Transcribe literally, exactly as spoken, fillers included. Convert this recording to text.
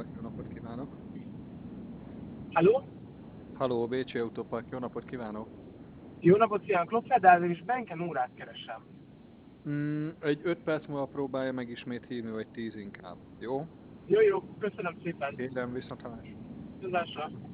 Autópark, jó napot kívánok! Halló? Halló, Bécsi Autópark, jó napot kívánok! Jó napot kívánok, Klopfer Dávid és Benke Nórát keresem. Mm, egy öt perc múlva próbálja meg ismét hívni, vagy tíz inkább, jó? Jó, jó, köszönöm szépen. Kérem, viszontlátásra! Tudásra.